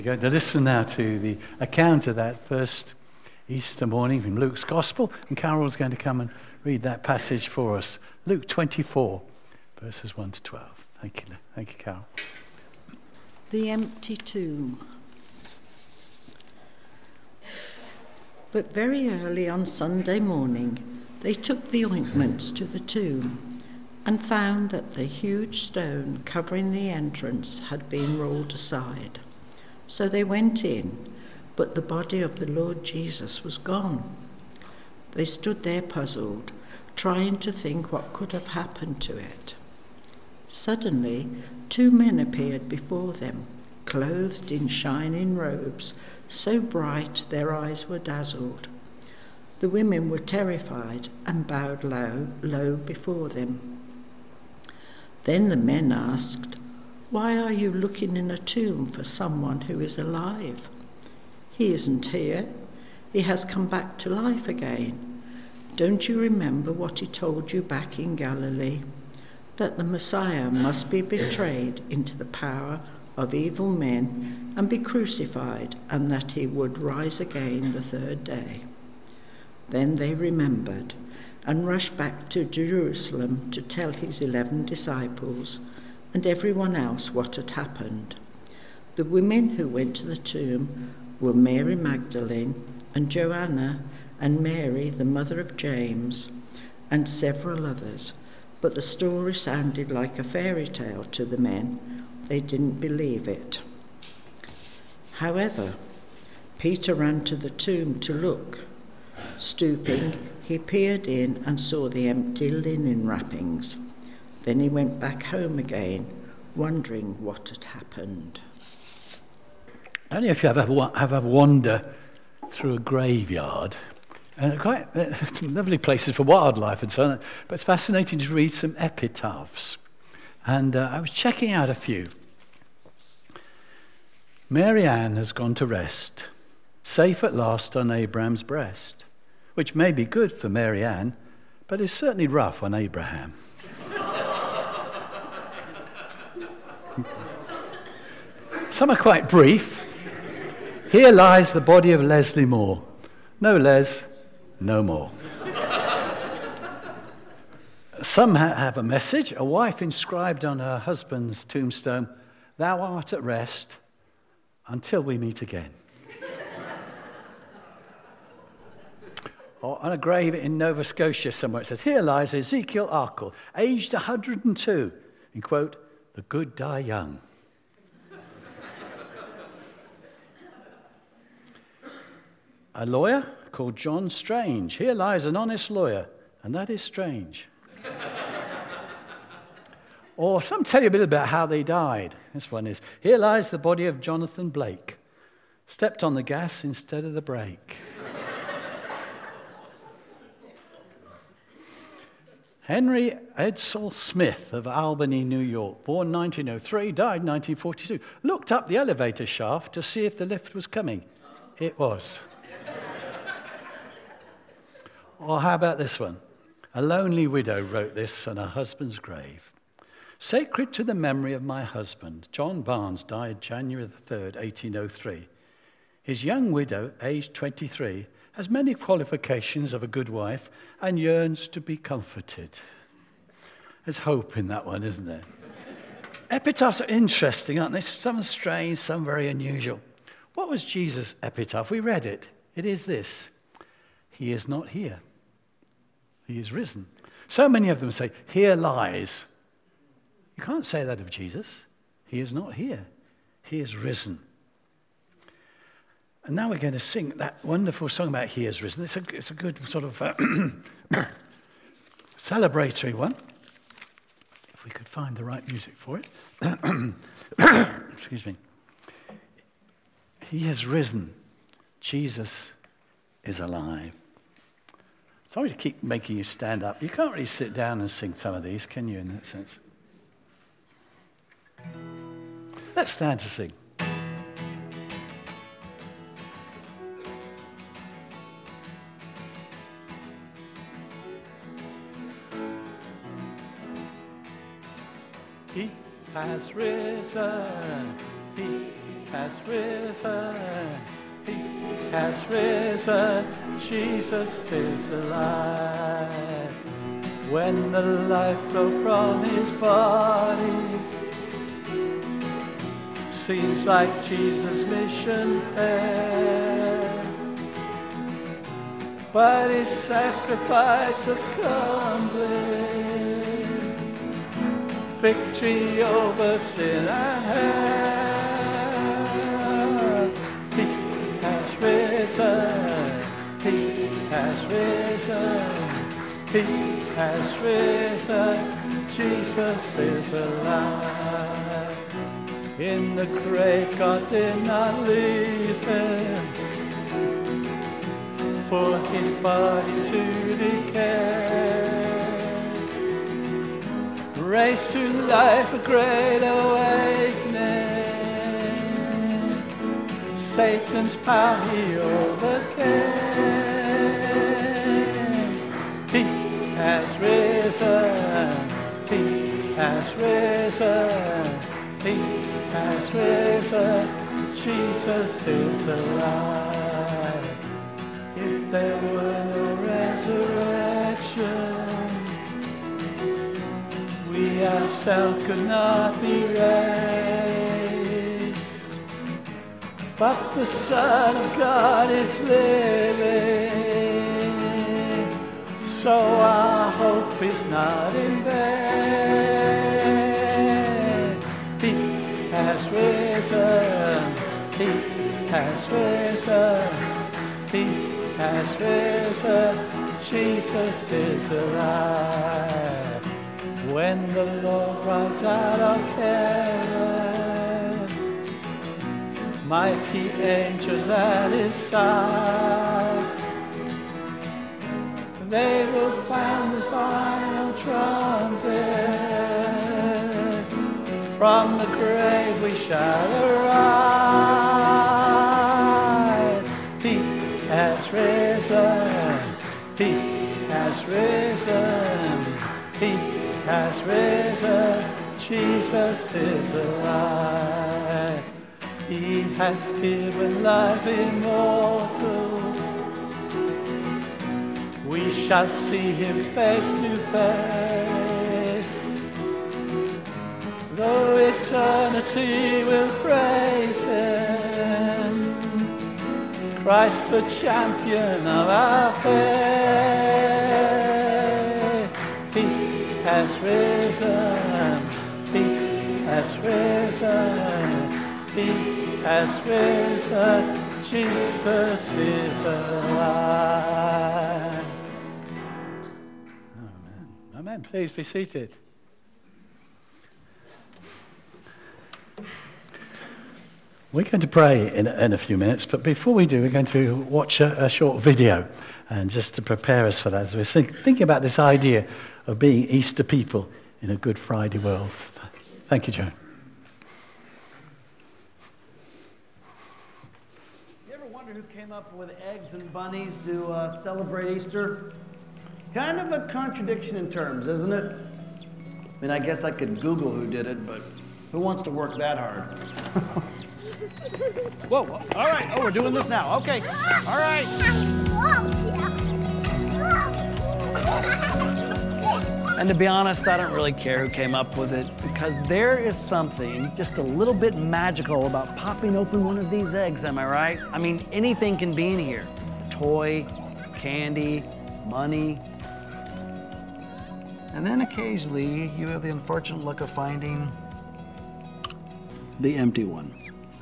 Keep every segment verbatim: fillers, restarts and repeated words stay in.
We're going to listen now to the account of that first Easter morning from Luke's Gospel, and Carol's going to come and read that passage for us. Luke twenty-four, verses one to twelve. Thank you, thank you, Carol. The empty tomb. But very early on Sunday morning, they took the ointments to the tomb and found that the huge stone covering the entrance had been rolled aside. So they went in, but the body of the Lord Jesus was gone. They stood there puzzled, trying to think what could have happened to it. Suddenly, two men appeared before them, clothed in shining robes, so bright their eyes were dazzled. The women were terrified and bowed low, low before them. Then the men asked, "Why are you looking in a tomb for someone who is alive? He isn't here. He has come back to life again. Don't you remember what he told you back in Galilee? That the Messiah must be betrayed into the power of evil men and be crucified, and that he would rise again the third day." Then they remembered and rushed back to Jerusalem to tell his eleven disciples and everyone else what had happened. The women who went to the tomb were Mary Magdalene and Joanna and Mary, the mother of James, and several others. But the story sounded like a fairy tale to the men. They didn't believe it. However, Peter ran to the tomb to look. Stooping, he peered in and saw the empty linen wrappings. Then he went back home again, wondering what had happened. I don't know if you ever have a wander through a graveyard, and quite uh, lovely places for wildlife and so on, but it's fascinating to read some epitaphs. And uh, I was checking out a few. Mary Ann has gone to rest, safe at last on Abraham's breast, which may be good for Mary Ann, but is certainly rough on Abraham. Some are quite brief. Here lies the body of Leslie Moore. No Les, no more. Some ha- have a message. A wife inscribed on her husband's tombstone, "Thou art at rest until we meet again." Or on a grave in Nova Scotia somewhere, it says, "Here lies Ezekiel Arkle, aged one hundred and two, in quote, the good die young." A lawyer called John Strange. "Here lies an honest lawyer, and that is strange." Or some tell you a bit about how they died. This one is, "Here lies the body of Jonathan Blake. Stepped on the gas instead of the brake." Henry Edsall Smith of Albany, New York, born nineteen oh three, died nineteen forty-two, looked up the elevator shaft to see if the lift was coming. It was. Or how about this one? A lonely widow wrote this on her husband's grave. "Sacred to the memory of my husband, John Barnes died January the third, eighteen oh three. His young widow, aged twenty-three, has many qualifications of a good wife and yearns to be comforted." There's hope in that one, isn't there? Epitaphs are interesting, aren't they? Some strange, some very unusual. What was Jesus' epitaph? We read it. It is this: "He is not here. He is risen." So many of them say, "Here lies." You can't say that of Jesus. He is not here. He is risen. And now we're going to sing that wonderful song about He is risen. It's a, it's a good sort of uh, celebratory one. If we could find the right music for it. Excuse me. He has risen. Jesus is alive. Sorry to keep making you stand up. You can't really sit down and sing some of these, can you, in that sense? Let's stand to sing. He has risen. He has risen. He has risen. Jesus is alive. When the life flowed from his body, seems like Jesus' mission failed, but his sacrifice accomplished victory over sin and hell. He has risen. He has risen. He has risen. Jesus is alive. In the grave, God did not leave him for his body to decay. Raised to life, a great awakening. Satan's power he overcame. He has risen. He has risen. He has risen. Jesus is alive. If there were no resurrection, we ourselves could not be raised. But the Son of God is living, so our hope is not in vain. He has risen. He has risen. He has risen. Jesus is alive. When the Lord rides out of heaven, mighty angels at his side, they will sound the final trumpet. From the grave we shall arise. He has risen. He has risen. He has risen. Jesus is alive. He has given life immortal. We shall see him face to face. Though eternity will praise him, Christ the champion of our faith. He has risen. He has risen. He has risen. Jesus is alive. Amen. Amen. Please be seated. We're going to pray in, in a few minutes, but before we do, we're going to watch a, a short video, and just to prepare us for that, as we're think, thinking about this idea of being Easter people in a Good Friday world. Thank you, Joan. You ever wonder who came up with eggs and bunnies to uh, celebrate Easter? Kind of a contradiction in terms, isn't it? I mean, I guess I could Google who did it, but who wants to work that hard? Whoa, whoa, all right. Oh, we're doing this now. Okay, all right. And to be honest, I don't really care who came up with it, because there is something just a little bit magical about popping open one of these eggs, am I right? I mean, anything can be in here. A toy, candy, money. And then occasionally, you have the unfortunate luck of finding the empty one.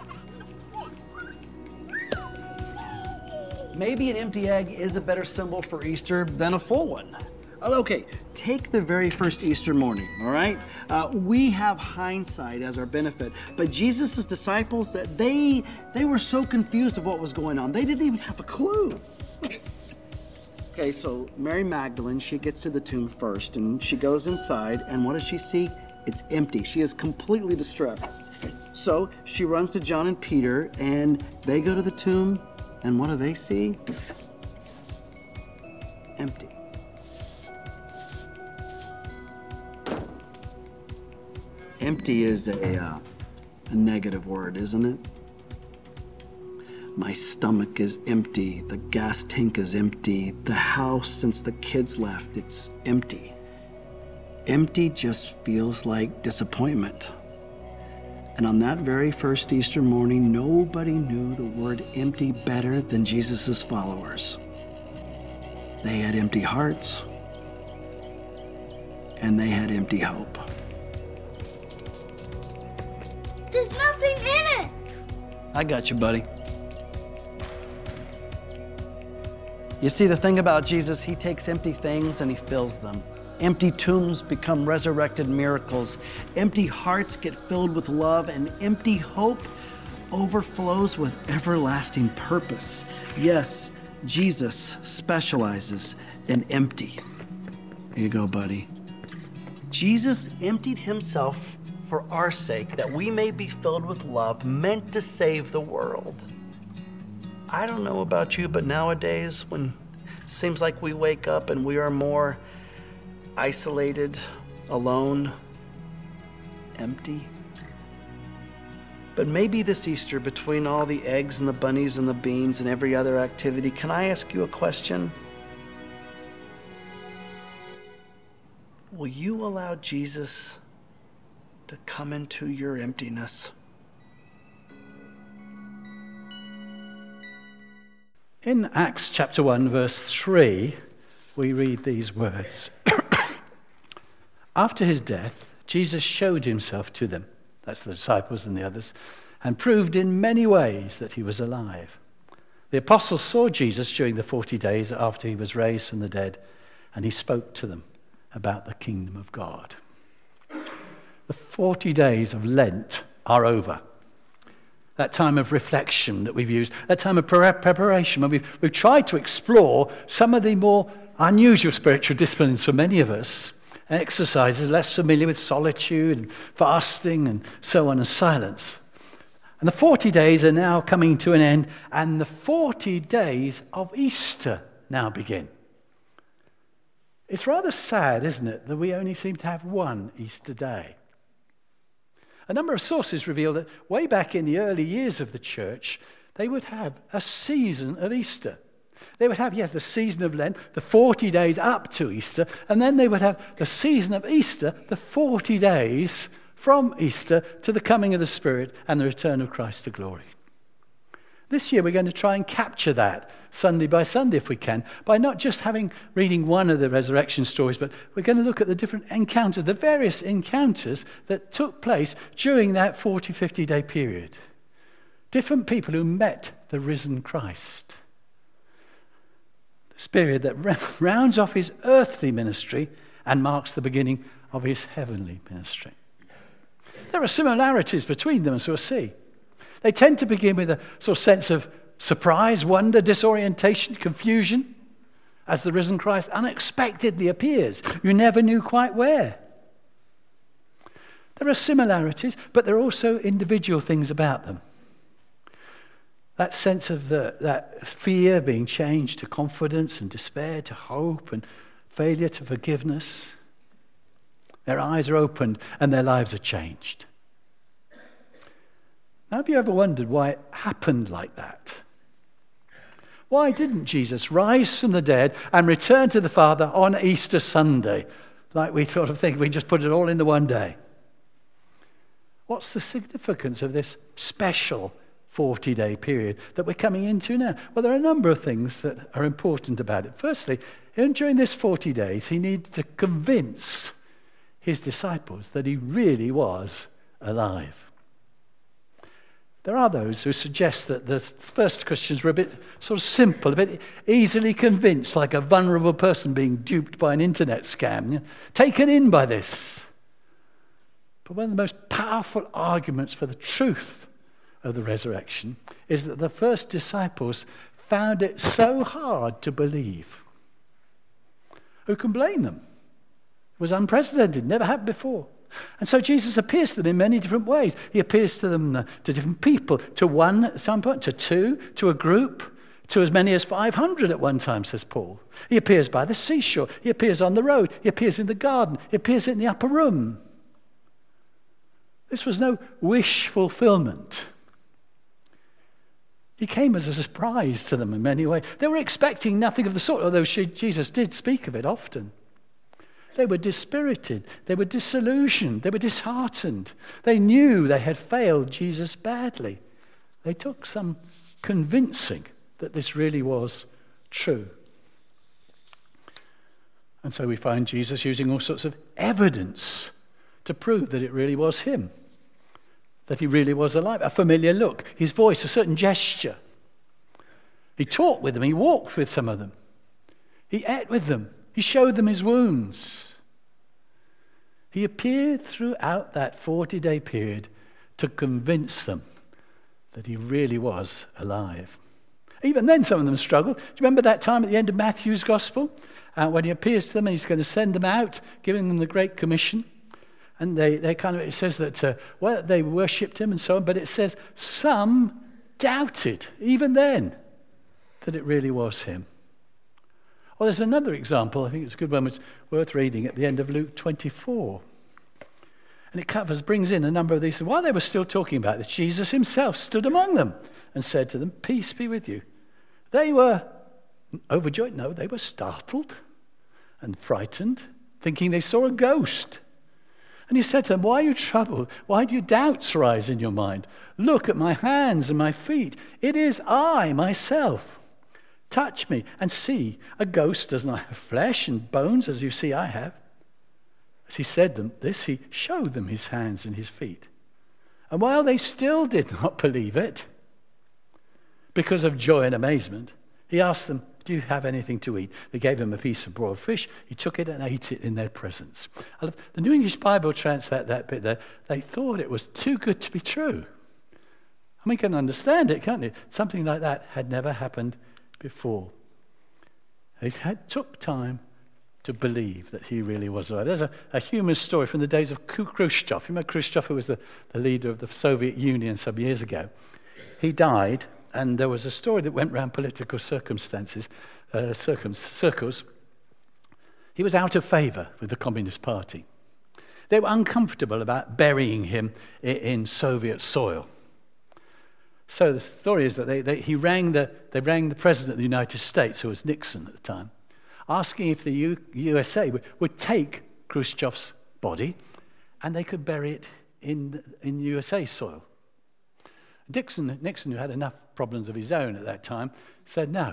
Maybe an empty egg is a better symbol for Easter than a full one. Okay, take the very first Easter morning, all right? Uh, we have hindsight as our benefit, but Jesus' disciples, they, they were so confused of what was going on. They didn't even have a clue. Okay, so Mary Magdalene, she gets to the tomb first, and she goes inside, and what does she see? It's empty. She is completely distressed. So she runs to John and Peter, and they go to the tomb, and what do they see? Empty. Empty is a, uh, a negative word, isn't it? My stomach is empty. The gas tank is empty. The house, since the kids left, it's empty. Empty just feels like disappointment. And on that very first Easter morning, nobody knew the word empty better than Jesus' followers. They had empty hearts, and they had empty hope. There's nothing in it! I got you, buddy. You see, the thing about Jesus, he takes empty things and he fills them. Empty tombs become resurrected miracles. Empty hearts get filled with love, and empty hope overflows with everlasting purpose. Yes, Jesus specializes in empty. Here you go, buddy. Jesus emptied himself for our sake, that we may be filled with love, meant to save the world. I don't know about you, but nowadays, when it seems like we wake up and we are more isolated, alone, empty. But maybe this Easter, between all the eggs and the bunnies and the beans and every other activity, can I ask you a question? Will you allow Jesus to come into your emptiness? In Acts chapter one, verse three, we read these words. After his death, Jesus showed himself to them, that's the disciples and the others, and proved in many ways that he was alive. The apostles saw Jesus during the forty days after he was raised from the dead, and he spoke to them about the kingdom of God. The forty days of Lent are over. That time of reflection that we've used, that time of preparation when we've, we've tried to explore some of the more unusual spiritual disciplines for many of us, exercises less familiar with solitude and fasting and so on, and silence. And the forty days are now coming to an end, and the forty days of Easter now begin. It's rather sad, isn't it, that we only seem to have one Easter day. A number of sources reveal that way back in the early years of the church, they would have a season of Easter. They would have, yes, the season of Lent, the forty days up to Easter, and then they would have the season of Easter, the forty days from Easter to the coming of the Spirit and the return of Christ to glory. This year we're going to try and capture that Sunday by Sunday if we can, by not just having reading one of the resurrection stories, but we're going to look at the different encounters, the various encounters that took place during that forty, fifty day period. Different people who met the risen Christ. This period that rounds off his earthly ministry and marks the beginning of his heavenly ministry. There are similarities between them, as we'll see. They tend to begin with a sort of sense of surprise, wonder, disorientation, confusion, as the risen Christ unexpectedly appears. You never knew quite where. There are similarities, but there are also individual things about them. That sense of the, that fear being changed to confidence and despair to hope and failure to forgiveness. Their eyes are opened and their lives are changed. Now, have you ever wondered why it happened like that? Why didn't Jesus rise from the dead and return to the Father on Easter Sunday? Like we sort of think we just put it all in the one day. What's the significance of this special forty day period that we're coming into now? Well, there are a number of things that are important about it. Firstly, during this forty days, he needed to convince his disciples that he really was alive. There are those who suggest that the first Christians were a bit sort of simple, a bit easily convinced, like a vulnerable person being duped by an internet scam, you know, taken in by this. But one of the most powerful arguments for the truth of the resurrection is that the first disciples found it so hard to believe. Who can blame them? It was unprecedented, never happened before. And so Jesus appears to them in many different ways. He appears to them, uh, to different people, to one at some point, to two, to a group, to as many as five hundred at one time, says Paul. He appears by the seashore. He appears on the road. He appears in the garden. He appears in the upper room. This was no wish fulfillment. He came as a surprise to them in many ways. They were expecting nothing of the sort, although she, Jesus did speak of it often. They were dispirited. They were disillusioned. They were disheartened. They knew they had failed Jesus badly. They took some convincing that this really was true. And so we find Jesus using all sorts of evidence to prove that it really was him, that he really was alive. A familiar look, his voice, a certain gesture. He talked with them. He walked with some of them. He ate with them. He showed them his wounds. He appeared throughout that forty-day period to convince them that he really was alive. Even then, some of them struggled. Do you remember that time at the end of Matthew's Gospel? Uh, when he appears to them and he's going to send them out, giving them the Great Commission. And they, they kind of, it says that, uh, well, they worshipped him and so on, but it says some doubted, even then, that it really was him. Well, there's another example, I think it's a good one, it's worth reading at the end of Luke twenty-four. And it covers, brings in a number of these. While they were still talking about this, Jesus himself stood among them and said to them, "Peace be with you." They were overjoyed. No, they were startled and frightened, thinking they saw a ghost. And he said to them, "Why are you troubled? Why do your doubts rise in your mind? Look at my hands and my feet. It is I, myself. Touch me and see. A ghost does not have flesh and bones as you see I have." As he said them this, he showed them his hands and his feet. And while they still did not believe it, because of joy and amazement, he asked them, "Do you have anything to eat?" They gave him a piece of broiled fish. He took it and ate it in their presence. I love, the New English Bible translates that, that bit there. They thought it was too good to be true. And we can understand it, can't we? Something like that had never happened before. They had, took time to believe that he really was alive. There's a, a humorous story from the days of Khrushchev. You remember Khrushchev, who was the, the leader of the Soviet Union some years ago? He died, and there was a story that went around political circumstances, uh, circum- circles. He was out of favor with the Communist Party. They were uncomfortable about burying him in, in Soviet soil. So the story is that they, they, he rang the, they rang the President of the United States, who was Nixon at the time, asking if the U, USA would, would take Khrushchev's body and they could bury it in, in U S A soil. Nixon, Nixon, who had enough problems of his own at that time, said no.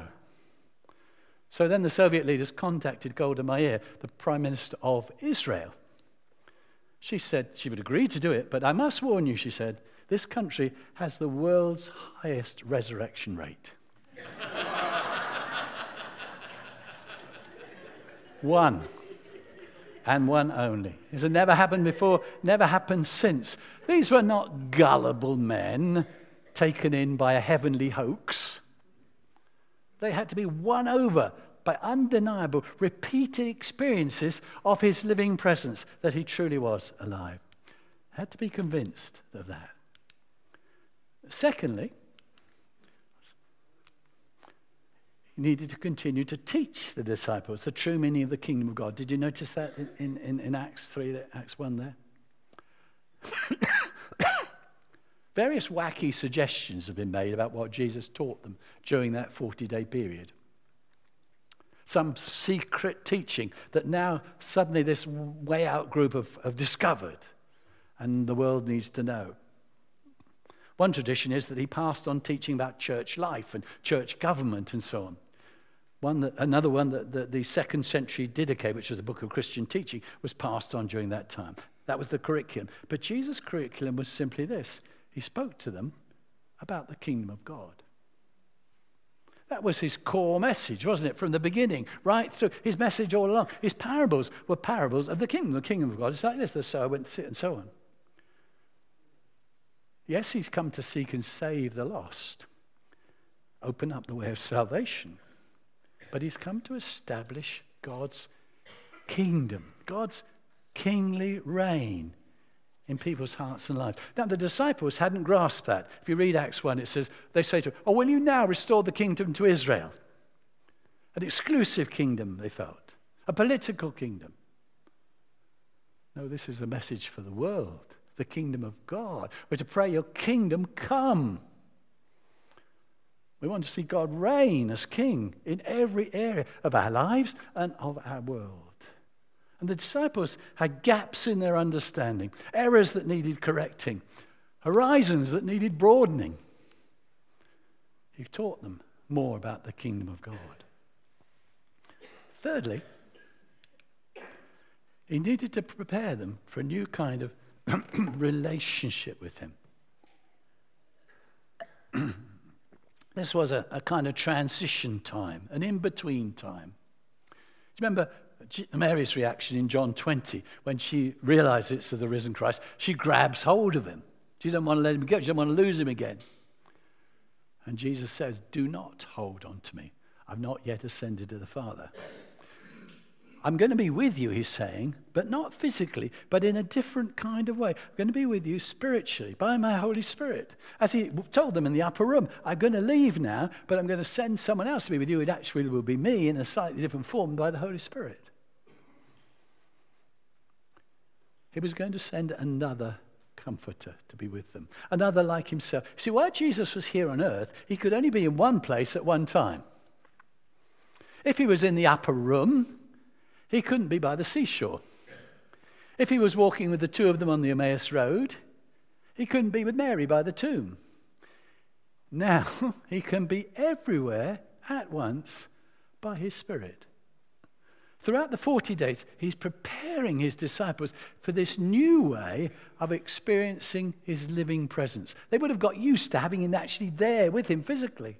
So then the Soviet leaders contacted Golda Meir, the Prime Minister of Israel. She said she would agree to do it, but I must warn you, she said, this country has the world's highest resurrection rate. One. And one only. This had never happened before, never happened since. These were not gullible men taken in by a heavenly hoax. They had to be won over by undeniable, repeated experiences of his living presence, that he truly was alive. Had to be convinced of that. Secondly, he needed to continue to teach the disciples the true meaning of the kingdom of God. Did you notice that in, in, in Acts three, Acts one there? Various wacky suggestions have been made about what Jesus taught them during that forty-day period. Some secret teaching that now suddenly this way out group have, have discovered and the world needs to know. One tradition is that he passed on teaching about church life and church government and so on. One that, another one that, that the second century Didache, which is a book of Christian teaching, was passed on during that time. That was the curriculum. But Jesus' curriculum was simply this. He spoke to them about the kingdom of God. That was his core message, wasn't it? From the beginning, right through. His message all along. His parables were parables of the kingdom. The kingdom of God is like this. The sower went to sit and so on. Yes, he's come to seek and save the lost, open up the way of salvation. But he's come to establish God's kingdom, God's kingly reign in people's hearts and lives. Now, the disciples hadn't grasped that. If you read Acts one, it says, they say to him, "Oh, will you now restore the kingdom to Israel?" An exclusive kingdom, they felt. A political kingdom. No, this is a message for the world. The kingdom of God. We're to pray, your kingdom come. We want to see God reign as king in every area of our lives and of our world. And the disciples had gaps in their understanding, errors that needed correcting, horizons that needed broadening. He taught them more about the kingdom of God. Thirdly, he needed to prepare them for a new kind of relationship with him. This was a, a kind of transition time, an in-between time. Do you remember Mary's reaction in John twenty when she realizes it's the risen Christ? She grabs hold of him. She doesn't want to let him go. She doesn't want to lose him again. And Jesus says, do not hold on to me. I've not yet ascended to the Father. I'm going to be with you, he's saying, but not physically, but in a different kind of way. I'm going to be with you spiritually, by my Holy Spirit. As he told them in the upper room, I'm going to leave now, but I'm going to send someone else to be with you. It actually will be me in a slightly different form by the Holy Spirit. He was going to send another comforter to be with them, another like himself. See, while Jesus was here on earth, he could only be in one place at one time. If he was in the upper room, he couldn't be by the seashore. If he was walking with the two of them on the Emmaus Road, he couldn't be with Mary by the tomb. Now, he can be everywhere at once by his Spirit. Throughout the forty days, he's preparing his disciples for this new way of experiencing his living presence. They would have got used to having him actually there with him physically.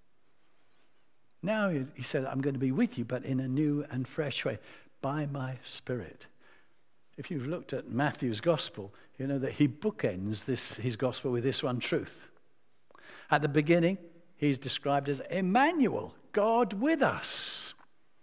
Now he said, I'm going to be with you, but in a new and fresh way, by my Spirit. If you've looked at Matthew's gospel, you know that he bookends this, his gospel with this one truth. At the beginning, he's described as Emmanuel, God with us.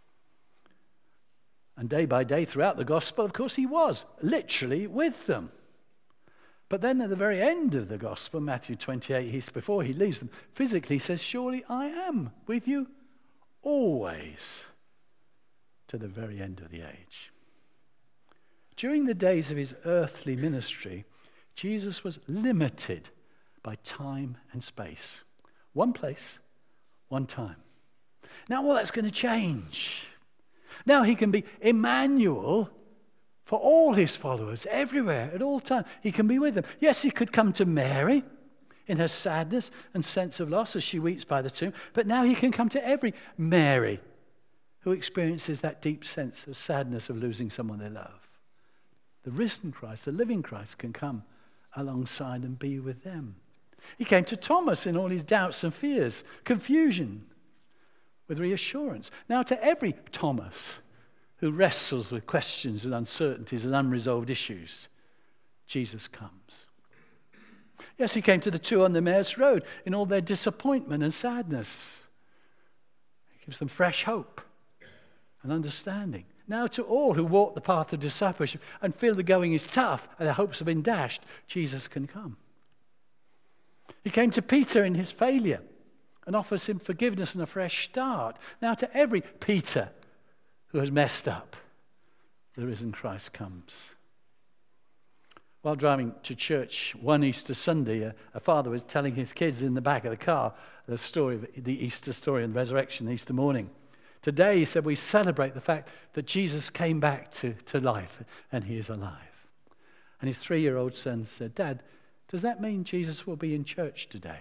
And day by day throughout the gospel, of course, he was literally with them. But then at the very end of the gospel, Matthew twenty-eight, he's, before he leaves them, physically he says, surely I am with you always to the very end of the age. During the days of his earthly ministry, Jesus was limited by time and space. One place, one time. Now all that's going to change. Now he can be Emmanuel for all his followers, everywhere, at all times. He can be with them. Yes, he could come to Mary in her sadness and sense of loss as she weeps by the tomb, but now he can come to every Mary who experiences that deep sense of sadness of losing someone they love. The risen Christ, the living Christ, can come alongside and be with them. He came to Thomas in all his doubts and fears, confusion, with reassurance. Now to every Thomas who wrestles with questions and uncertainties and unresolved issues, Jesus comes. Yes, he came to the two on the Emmaus Road in all their disappointment and sadness. He gives them fresh hope and understanding. Now to all who walk the path of discipleship and feel the going is tough and their hopes have been dashed, Jesus can come. He came to Peter in his failure and offers him forgiveness and a fresh start. Now to every Peter who has messed up, the risen Christ comes. While driving to church one Easter Sunday, a, a father was telling his kids in the back of the car the story of the Easter story and resurrection Easter morning. Today, he said, we celebrate the fact that Jesus came back to, to life and he is alive. And his three-year-old son said, Dad, does that mean Jesus will be in church today?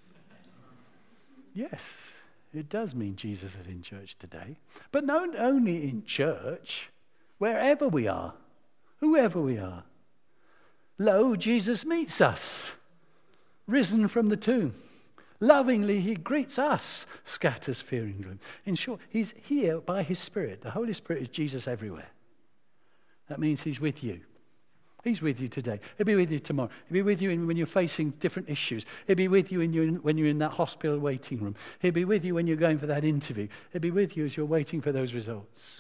Yes, it does mean Jesus is in church today. But not only in church, wherever we are, whoever we are. Lo, Jesus meets us, risen from the tomb. Lovingly, he greets us, scatters fear and gloom. In short, he's here by his Spirit. The Holy Spirit is Jesus everywhere. That means he's with you. He's with you today. He'll be with you tomorrow. He'll be with you in, when you're facing different issues. He'll be with you in your, when you're in that hospital waiting room. He'll be with you when you're going for that interview. He'll be with you as you're waiting for those results.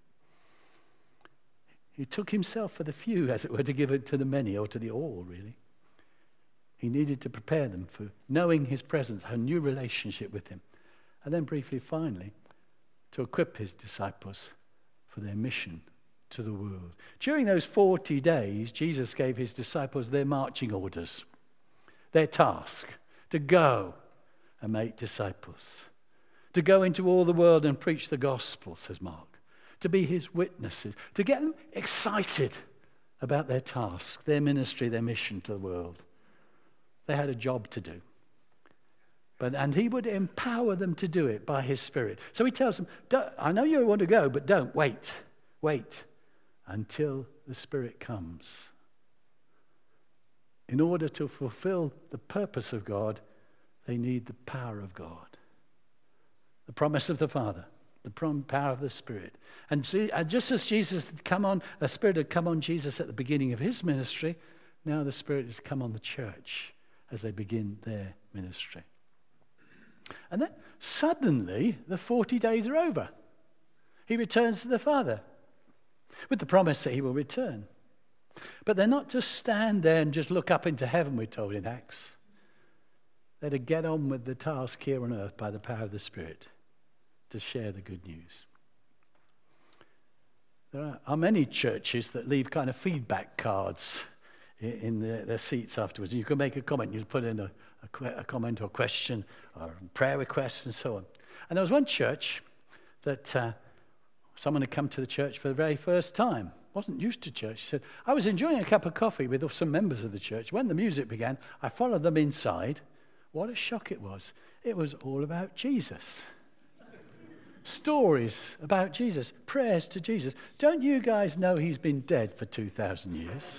He took himself for the few, as it were, to give it to the many, or to the all, really. He needed to prepare them for knowing his presence, a new relationship with him. And then briefly, finally, to equip his disciples for their mission to the world. During those forty days, Jesus gave his disciples their marching orders, their task to go and make disciples. To go into all the world and preach the gospel, says Mark. To be his witnesses. To get them excited about their task, their ministry, their mission to the world. They had a job to do. But, and he would empower them to do it by his Spirit. So he tells them, I know you want to go, but don't. Wait. Wait until the Spirit comes. In order to fulfill the purpose of God, they need the power of God. The promise of the Father, the prom- power of the Spirit. And, see, and just as Jesus had come on, the Spirit had come on Jesus at the beginning of his ministry, now the Spirit has come on the church as they begin their ministry. And then suddenly the forty days are over. He returns to the Father with the promise that he will return. But they're not to stand there and just look up into heaven, we're told in Acts. They're to get on with the task here on earth by the power of the Spirit to share the good news. There are, are many churches that leave kind of feedback cards in, in the, their seats afterwards. You can make a comment. You put in a, a, a comment or question or a prayer request and so on. And there was one church that uh, someone had come to the church for the very first time. Wasn't used to church. He said, I was enjoying a cup of coffee with some members of the church. When the music began, I followed them inside. What a shock it was. It was all about Jesus. Stories about Jesus. Prayers to Jesus. Don't you guys know he's been dead for two thousand years?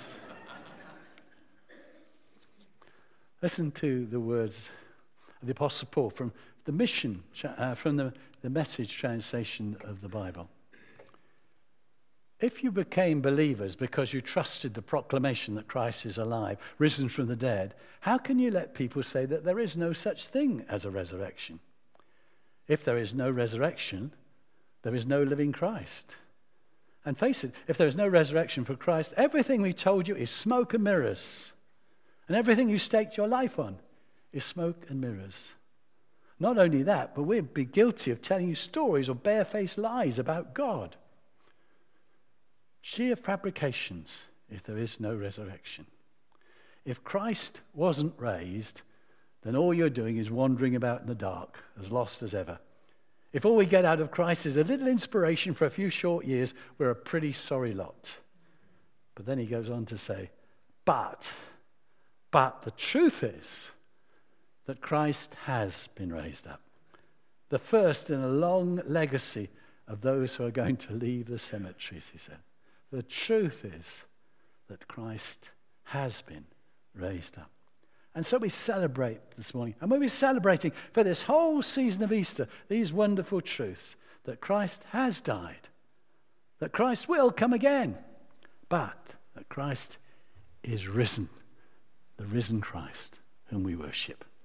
Listen to the words of the Apostle Paul from the mission, uh, from the, the Message translation of the Bible. If you became believers because you trusted the proclamation that Christ is alive, risen from the dead, how can you let people say that there is no such thing as a resurrection? If there is no resurrection, there is no living Christ. And face it, if there is no resurrection for Christ, everything we told you is smoke and mirrors. And everything you staked your life on is smoke and mirrors. Not only that, but we'd be guilty of telling you stories or barefaced lies about God. Sheer fabrications if there is no resurrection. If Christ wasn't raised, then all you're doing is wandering about in the dark, as lost as ever. If all we get out of Christ is a little inspiration for a few short years, we're a pretty sorry lot. But then he goes on to say, but, but the truth is that Christ has been raised up. The first in a long legacy of those who are going to leave the cemeteries, he said. The truth is that Christ has been raised up. And so we celebrate this morning. And we'll be celebrating for this whole season of Easter these wonderful truths that Christ has died, that Christ will come again, but that Christ is risen, the risen Christ whom we worship.